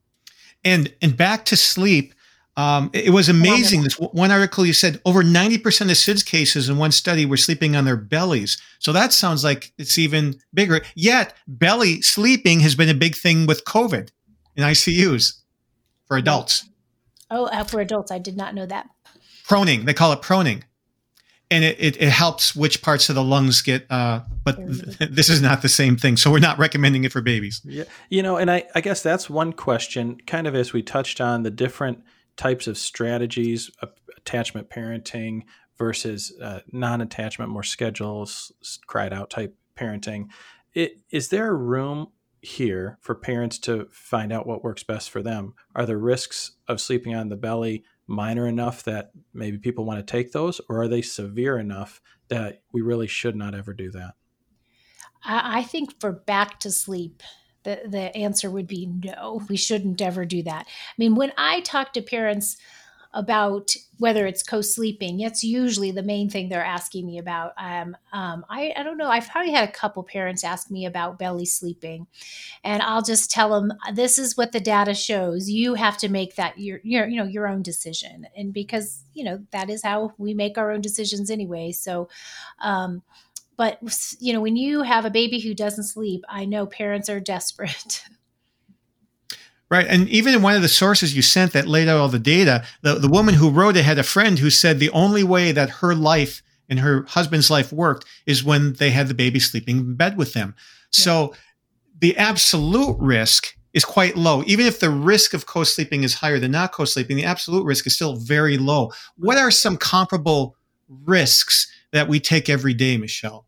And and back to sleep, um, it, it was amazing. This one article you said over ninety percent of S I D S cases in one study were sleeping on their bellies. So that sounds like it's even bigger. Yet belly sleeping has been a big thing with COVID in I C Us for adults. Oh, uh, for adults, I did not know that. Proning, they call it proning. And it, it, it helps which parts of the lungs get, uh, but th- this is not the same thing. So we're not recommending it for babies. Yeah. You know, and I, I guess that's one question, kind of as we touched on the different types of strategies, uh, attachment parenting versus uh, non-attachment, more schedules, cried out type parenting. It, is there room here for parents to find out what works best for them? Are the risks of sleeping on the belly minor enough that maybe people want to take those, or are they severe enough that we really should not ever do that? I think for back to sleep, the, the answer would be no, we shouldn't ever do that. I mean, when I talk to parents about whether it's co-sleeping, that's usually the main thing they're asking me about. Um, um, I, I don't know. I've probably had a couple parents ask me about belly sleeping, and I'll just tell them, this is what the data shows. You have to make that your, your, you know, your own decision. And because, you know, that is how we make our own decisions anyway. So, um, but you know, when you have a baby who doesn't sleep, I know parents are desperate. Right. And even in one of the sources you sent that laid out all the data, the, the woman who wrote it had a friend who said the only way that her life and her husband's life worked is when they had the baby sleeping in bed with them. Yeah. So the absolute risk is quite low. Even if the risk of co-sleeping is higher than not co-sleeping, the absolute risk is still very low. What are some comparable risks that we take every day, Michelle?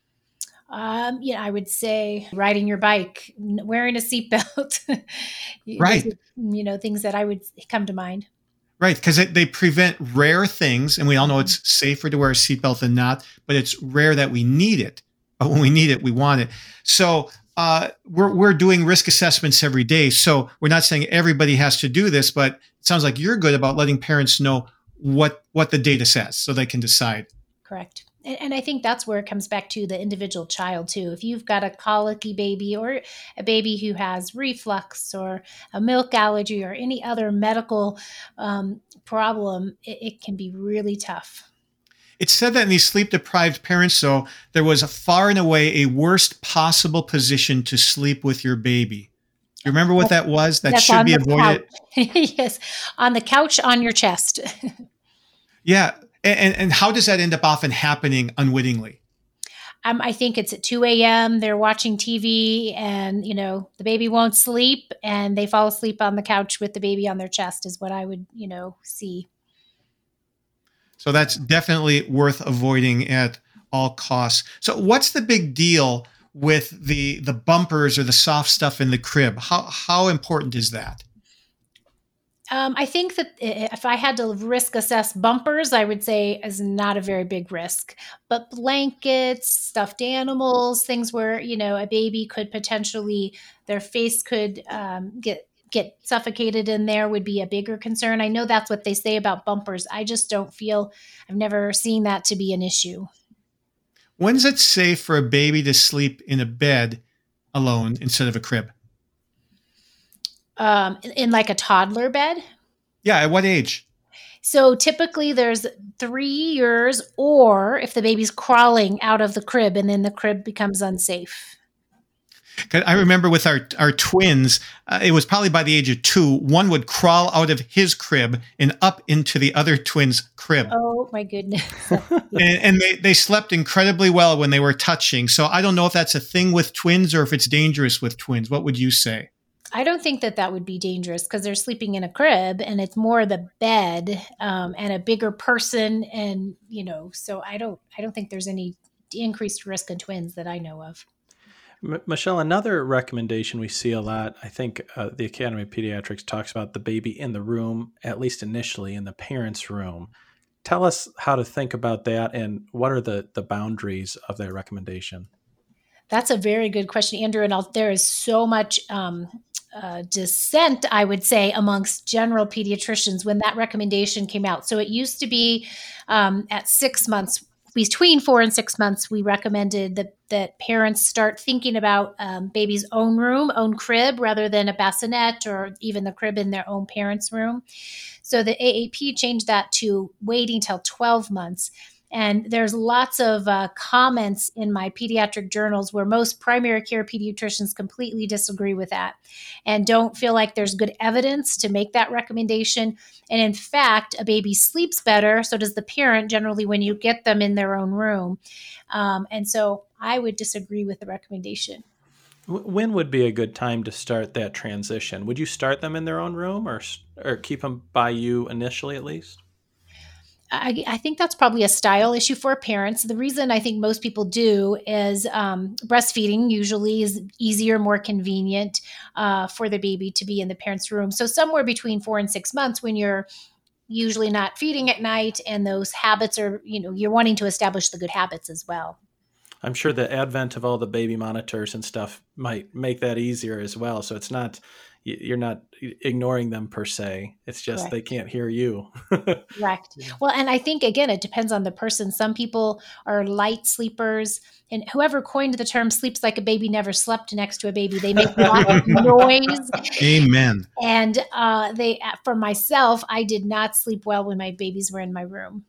Um, yeah, I would say riding your bike, wearing a seatbelt, right? You know, things that I would come to mind. Right, because they prevent rare things, and we all know it's safer to wear a seatbelt than not, but it's rare that we need it. But when we need it, we want it. So uh, we're we're doing risk assessments every day. So we're not saying everybody has to do this, but it sounds like you're good about letting parents know what what the data says, so they can decide. Correct. And I think that's where it comes back to the individual child too. If you've got a colicky baby or a baby who has reflux or a milk allergy or any other medical um, problem, it, it can be really tough. It said that in these sleep-deprived parents, though, there was a far and away a worst possible position to sleep with your baby. You remember what that was? That That's should be avoided. Yes, on the couch on your chest. Yeah. And, and how does that end up often happening unwittingly? Um, I think it's at two a.m. They're watching T V and, you know, the baby won't sleep and they fall asleep on the couch with the baby on their chest is what I would, you know, see. So that's definitely worth avoiding at all costs. So what's the big deal with the the bumpers or the soft stuff in the crib? How how important is that? Um, I think that if I had to risk assess bumpers, I would say is not a very big risk. But blankets, stuffed animals, things where, you know, a baby could potentially, their face could um, get get suffocated in there would be a bigger concern. I know that's what they say about bumpers. I just don't feel, I've never seen that to be an issue. When's it safe for a baby to sleep in a bed alone instead of a crib? Um, in, in like a toddler bed? Yeah, at what age? So typically there's three years, or if the baby's crawling out of the crib and then the crib becomes unsafe. 'Cause I remember with our our twins, uh, it was probably by the age of two, one would crawl out of his crib and up into the other twin's crib. Oh my goodness. and and they, they slept incredibly well when they were touching. So I don't know if that's a thing with twins or if it's dangerous with twins. What would you say? I don't think that that would be dangerous because they're sleeping in a crib and it's more the bed um, and a bigger person. And, you know, so I don't, I don't think there's any increased risk in twins that I know of. M- Michelle, another recommendation we see a lot, I think uh, the Academy of Pediatrics talks about the baby in the room, at least initially in the parents' room. Tell us how to think about that and what are the, the boundaries of that recommendation? That's a very good question, Andrew. And I'll, there is so much um, uh, dissent, I would say, amongst general pediatricians when that recommendation came out. So it used to be um, at six months, between four and six months, we recommended that, that parents start thinking about um, baby's own room, own crib, rather than a bassinet or even the crib in their own parents' room. So the A A P changed that to waiting till twelve months. And there's lots of uh, comments in my pediatric journals where most primary care pediatricians completely disagree with that and don't feel like there's good evidence to make that recommendation. And in fact, a baby sleeps better. So does the parent generally when you get them in their own room. Um, and so I would disagree with the recommendation. When would be a good time to start that transition? Would you start them in their own room or, or keep them by you initially at least? I, I think that's probably a style issue for parents. The reason I think most people do is um, breastfeeding usually is easier, more convenient uh, for the baby to be in the parent's room. So somewhere between four and six months when you're usually not feeding at night and those habits are, you know, you're wanting to establish the good habits as well. I'm sure the advent of all the baby monitors and stuff might make that easier as well. So it's not, you're not ignoring them per se. It's just Correct. They can't hear you. Correct. Well, and I think, again, it depends on the person. Some people are light sleepers, and whoever coined the term sleeps like a baby never slept next to a baby. They make a lot of noise. Amen. And uh, they, for myself, I did not sleep well when my babies were in my room.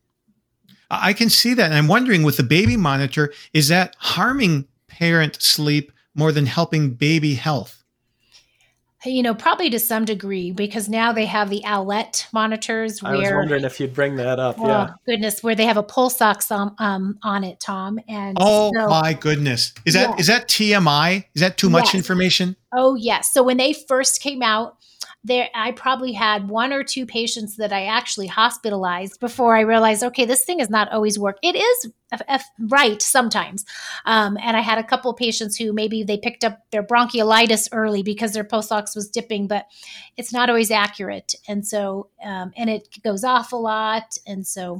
I can see that. And I'm wondering with the baby monitor, is that harming parent sleep more than helping baby health? You know, probably to some degree, because now they have the Owlet monitors. Where, I was wondering if you'd bring that up. Oh, yeah. Goodness, where they have a pulse ox um, um, on it, Tom. And oh so, my goodness, is that yeah. is that T M I? Is that too much yes. information? Oh yes. So when they first came out, there I probably had one or two patients that I actually hospitalized before I realized, okay, this thing is not always work. It is f- f- right sometimes. Um, and I had a couple of patients who maybe they picked up their bronchiolitis early because their pulse ox was dipping, but it's not always accurate. And so, um, and it goes off a lot. And so,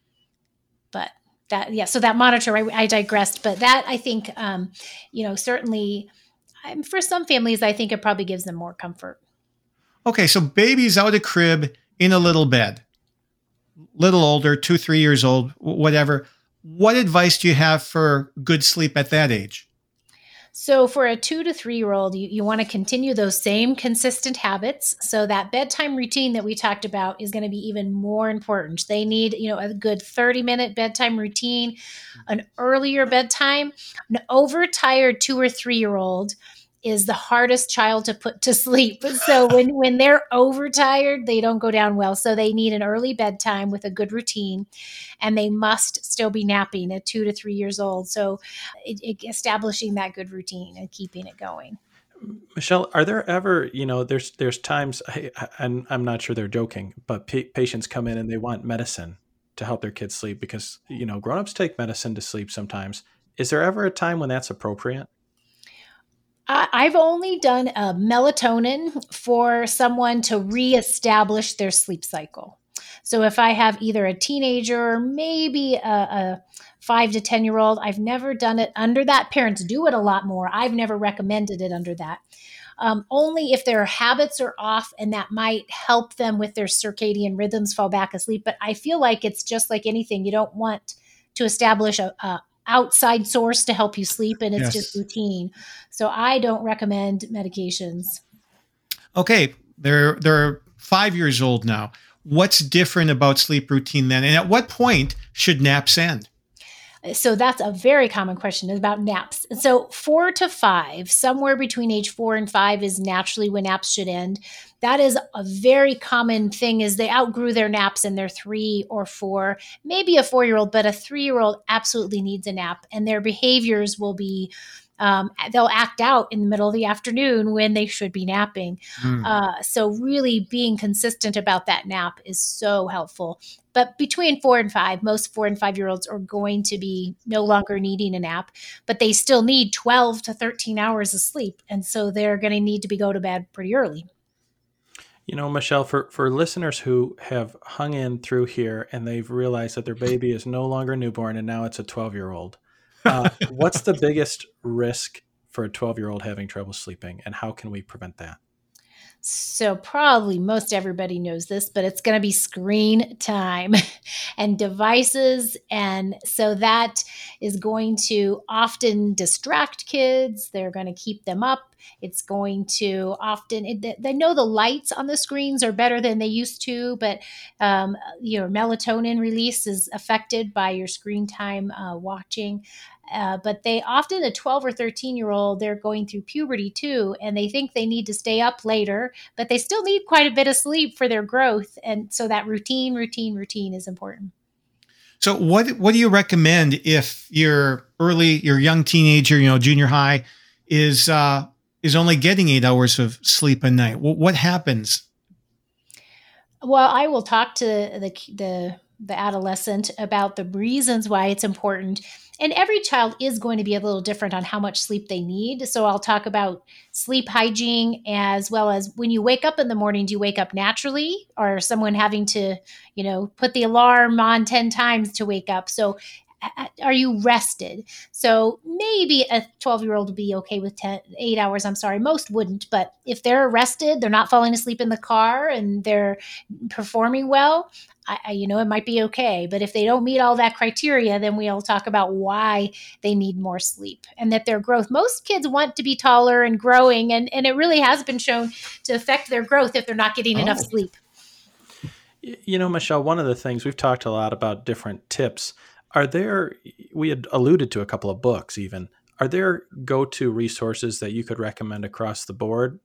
but that, yeah, so that monitor, I, I digressed, but that I think, um, you know, certainly um, for some families, I think it probably gives them more comfort. Okay, so baby's out of crib in a little bed, little older, two, three years old, whatever. What advice do you have for good sleep at that age? So for a two to three-year-old, you, you want to continue those same consistent habits. So that bedtime routine that we talked about is going to be even more important. They need, you know, a good thirty-minute bedtime routine, an earlier bedtime. An overtired two or three-year-old is the hardest child to put to sleep. So when, when they're overtired, they don't go down well. So they need an early bedtime with a good routine, and they must still be napping at two to three years old. So it, it, establishing that good routine and keeping it going. Michelle, are there ever, you know, there's, there's times, I, I'm, I'm not sure they're joking, but pa- patients come in and they want medicine to help their kids sleep because, you know, grownups take medicine to sleep sometimes. Is there ever a time when that's appropriate? I've only done a melatonin for someone to reestablish their sleep cycle. So if I have either a teenager or maybe a, a five to ten year old, I've never done it under that. Parents do it a lot more. I've never recommended it under that. Um, only if their habits are off and that might help them with their circadian rhythms fall back asleep. But I feel like it's just like anything. You don't want to establish a, a outside source to help you sleep, and it's Yes. just routine. So I don't recommend medications. Okay, they're they're five years old now. What's different about sleep routine then? And at what point should naps end? So that's a very common question about naps. So four to five, somewhere between age four and five is naturally when naps should end. That is a very common thing, is they outgrew their naps and they're three or four, maybe a four-year-old, but a three-year-old absolutely needs a nap, and their behaviors will be Um, they'll act out in the middle of the afternoon when they should be napping. Mm. Uh, so really being consistent about that nap is so helpful. But between four and five, most four and five-year-olds are going to be no longer needing a nap, but they still need twelve to thirteen hours of sleep. And so they're going to need to be go to bed pretty early. You know, Michelle, for, for listeners who have hung in through here and they've realized that their baby is no longer newborn and now it's a twelve-year-old, Uh, what's the biggest risk for a twelve-year-old having trouble sleeping, and how can we prevent that? So probably most everybody knows this, but it's going to be screen time and devices. And so that is going to often distract kids. They're going to keep them up. It's going to often, it, they know the lights on the screens are better than they used to, but um, your melatonin release is affected by your screen time uh, watching. Uh, but they often, a twelve or thirteen year old, they're going through puberty too, and they think they need to stay up later, but they still need quite a bit of sleep for their growth. And so that routine, routine, routine is important. So what what do you recommend if your early, your young teenager, you know, junior high is uh, is only getting eight hours of sleep a night? What, what happens? Well, I will talk to the the the adolescent about the reasons why it's important. And every child is going to be a little different on how much sleep they need. So I'll talk about sleep hygiene, as well as when you wake up in the morning, do you wake up naturally, or someone having to, you know, put the alarm on ten times to wake up? So are you rested? So maybe a twelve-year-old would be okay with ten, eight hours. I'm sorry, most wouldn't. But if they're rested, they're not falling asleep in the car, and they're performing well, I, I, you know, it might be okay. But if they don't meet all that criteria, then we'll talk about why they need more sleep, and that their growth. Most kids want to be taller and growing, and, and it really has been shown to affect their growth if they're not getting Oh. enough sleep. You know, Michelle, one of the things we've talked a lot about different tips. Are there, we had alluded to a couple of books even, are there go-to resources that you could recommend across the board?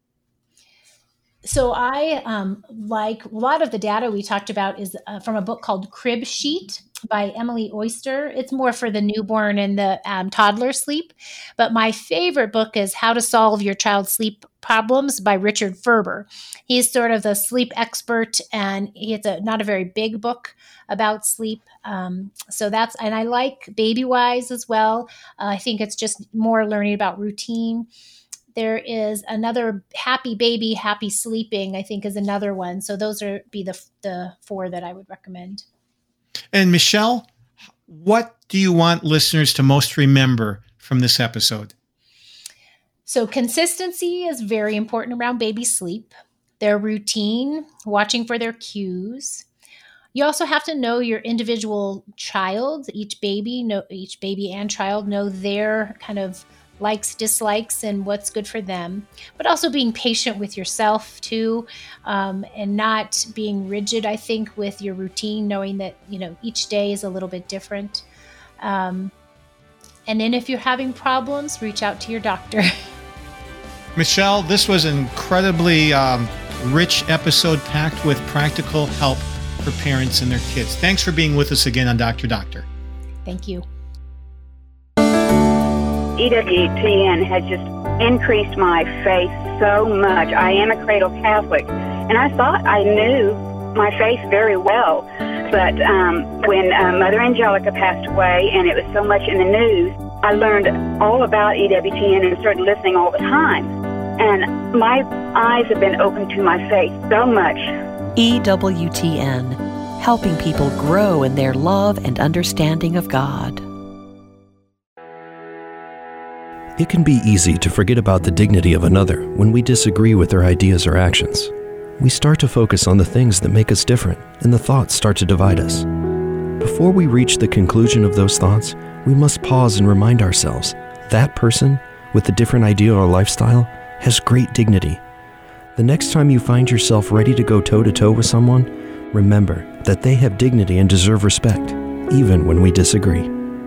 So I um, like a lot of the data we talked about is uh, from a book called Crib Sheet by Emily Oyster. It's more for the newborn and the um, toddler sleep. But my favorite book is How to Solve Your Child's Sleep Problems by Richard Ferber. He's sort of the sleep expert, and it's a not a very big book about sleep. Um, so that's, and I like Baby Wise as well. Uh, I think it's just more learning about routine. There is another Happy Baby, Happy Sleeping, I think is another one. So those are be the the four that I would recommend. And Michelle, what do you want listeners to most remember from this episode? So consistency is very important around baby sleep. Their routine, watching for their cues. You also have to know your individual child. Each baby, know, each baby and child know their kind of likes, dislikes, and what's good for them. But also being patient with yourself too, um, and not being rigid, I think, with your routine, knowing that, you know, each day is a little bit different. Um, and then if you're having problems, reach out to your doctor. Michelle, this was an incredibly um, rich episode packed with practical help for parents and their kids. Thanks for being with us again on Doctor Doctor. Thank you. E W T N has just increased my faith so much. I am a cradle Catholic, and I thought I knew my faith very well. But um, when uh, Mother Angelica passed away, and it was so much in the news, I learned all about E W T N and started listening all the time. And my eyes have been opened to my faith so much. E W T N, helping people grow in their love and understanding of God. It can be easy to forget about the dignity of another when we disagree with their ideas or actions. We start to focus on the things that make us different, and the thoughts start to divide us. Before we reach the conclusion of those thoughts, we must pause and remind ourselves that person with a different idea or lifestyle has great dignity. The next time you find yourself ready to go toe-to-toe with someone, remember that they have dignity and deserve respect, even when we disagree.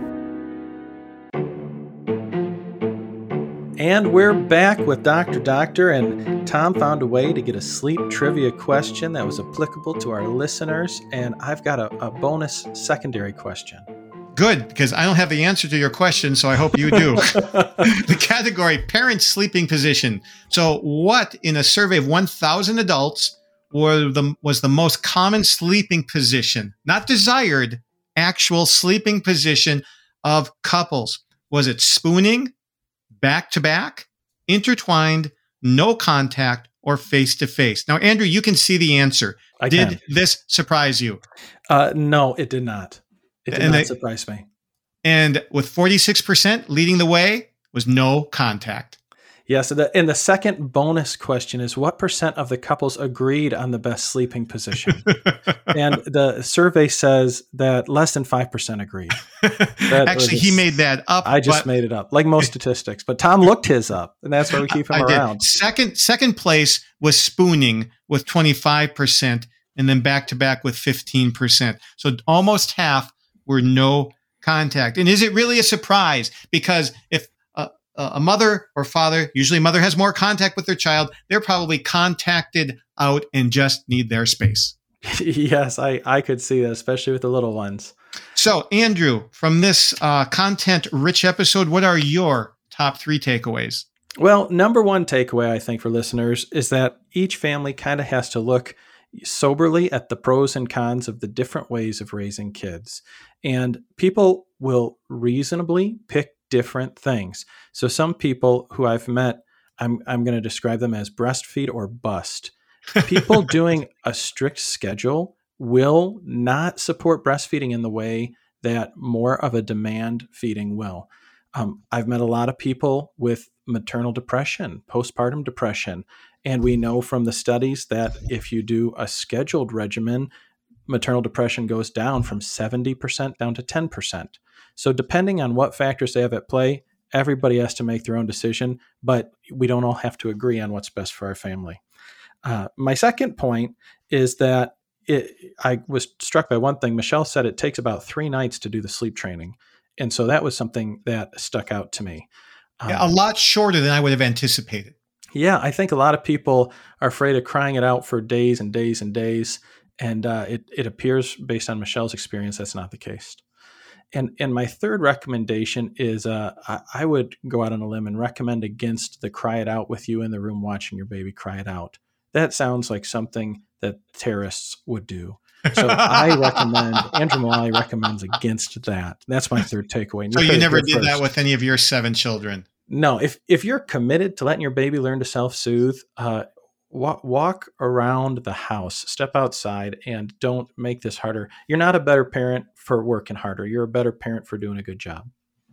And we're back with Doctor Doctor, and Tom found a way to get a sleep trivia question that was applicable to our listeners, and I've got a, a bonus secondary question. Good, because I don't have the answer to your question, so I hope you do. The category, parent sleeping position. So what, in a survey of one thousand adults, were the, was the most common sleeping position? Not desired, actual sleeping position of couples. Was it spooning, back-to-back, intertwined, no contact, or face-to-face? Now, Andrew, you can see the answer. I did can. this surprise you? Uh, no, it did not. It did and not they, surprise me. And with forty-six percent leading the way was no contact. Yeah, so the, and the second bonus question is, what percent of the couples agreed on the best sleeping position? And the survey says that less than five percent agreed. That Actually, he made that up. I just made it up, like most statistics. But Tom looked his up, and that's why we keep him I around. Did. Second, second place was spooning with twenty-five percent, and then back-to-back with fifteen percent. So almost half were no contact. And is it really a surprise? Because if a, a mother or father, usually mother has more contact with their child, they're probably contacted out and just need their space. Yes, I, I could see that, especially with the little ones. So, Andrew, from this uh, content-rich episode, what are your top three takeaways? Well, number one takeaway, I think, for listeners is that each family kind of has to look soberly at the pros and cons of the different ways of raising kids. And people will reasonably pick different things. So some people who I've met, I'm I'm going to describe them as breastfeed or bust. People doing a strict schedule will not support breastfeeding in the way that more of a demand feeding will. Um, I've met a lot of people with maternal depression, postpartum depression, and we know from the studies that if you do a scheduled regimen, maternal depression goes down from seventy percent down to ten percent. So depending on what factors they have at play, everybody has to make their own decision, but we don't all have to agree on what's best for our family. Uh, my second point is that it, I was struck by one thing. Michelle said it takes about three nights to do the sleep training. And so that was something that stuck out to me. Um, yeah, a lot shorter than I would have anticipated. Yeah, I think a lot of people are afraid of crying it out for days and days and days. And uh, it, it appears, based on Michelle's experience, that's not the case. And and my third recommendation is uh, I, I would go out on a limb and recommend against the cry it out with you in the room watching your baby cry it out. That sounds like something that terrorists would do. So I recommend, Andrew Mullally recommends against that. That's my third takeaway. So you never did that with any of your seven children? No. If if you're committed to letting your baby learn to self-soothe, uh, walk, walk around the house, step outside, and don't make this harder. You're not a better parent for working harder. You're a better parent for doing a good job.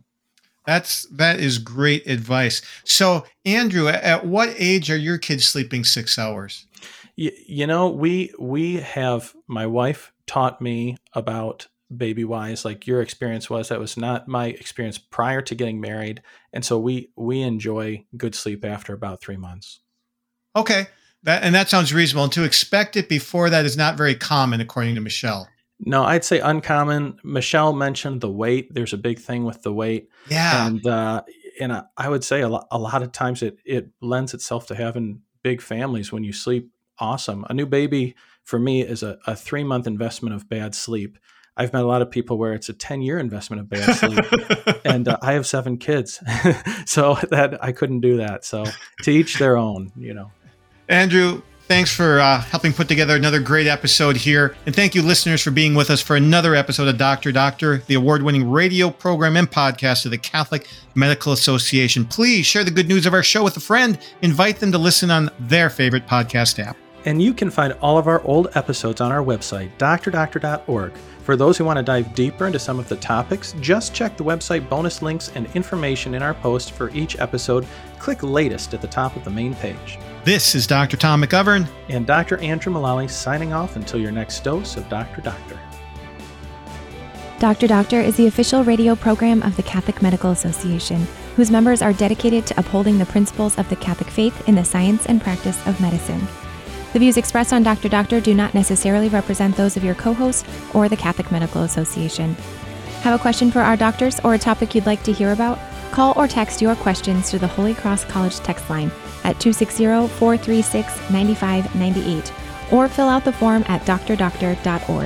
That's that is great advice. So, Andrew, at what age are your kids sleeping six hours? You, you know, we we have, my wife taught me about baby wise, like your experience was. That was not my experience prior to getting married. And so we we enjoy good sleep after about three months. Okay. That, and that sounds reasonable. And to expect it before that is not very common, according to Michelle. No, I'd say uncommon. Michelle mentioned the weight. There's a big thing with the weight. Yeah. And uh, and I would say a lot, a lot of times it, it lends itself to having big families when you sleep awesome. A new baby for me is a, a three month investment of bad sleep. I've met a lot of people where it's a ten year investment of bad sleep. And uh, I have seven kids. So that I couldn't do that. So to each their own, you know. Andrew, thanks for uh, helping put together another great episode here. And thank you, listeners, for being with us for another episode of Doctor Doctor, the award-winning radio program and podcast of the Catholic Medical Association. Please share the good news of our show with a friend. Invite them to listen on their favorite podcast app. And you can find all of our old episodes on our website, d r doctor dot org. For those who want to dive deeper into some of the topics, just check the website bonus links and information in our post for each episode. Click latest at the top of the main page. This is Doctor Tom McGovern and Doctor Andrew Mullally signing off until your next dose of Doctor Doctor. Doctor Doctor is the official radio program of the Catholic Medical Association, whose members are dedicated to upholding the principles of the Catholic faith in the science and practice of medicine. The views expressed on Doctor Doctor do not necessarily represent those of your co-host or the Catholic Medical Association. Have a question for our doctors or a topic you'd like to hear about? Call or text your questions to the Holy Cross College text line at two six zero, four three six, nine five nine eight or fill out the form at d r doctor dot org.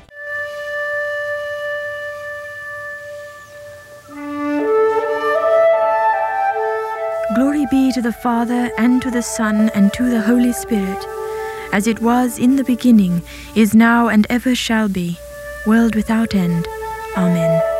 Glory be to the Father, and to the Son, and to the Holy Spirit, as it was in the beginning, is now, and ever shall be, world without end. Amen.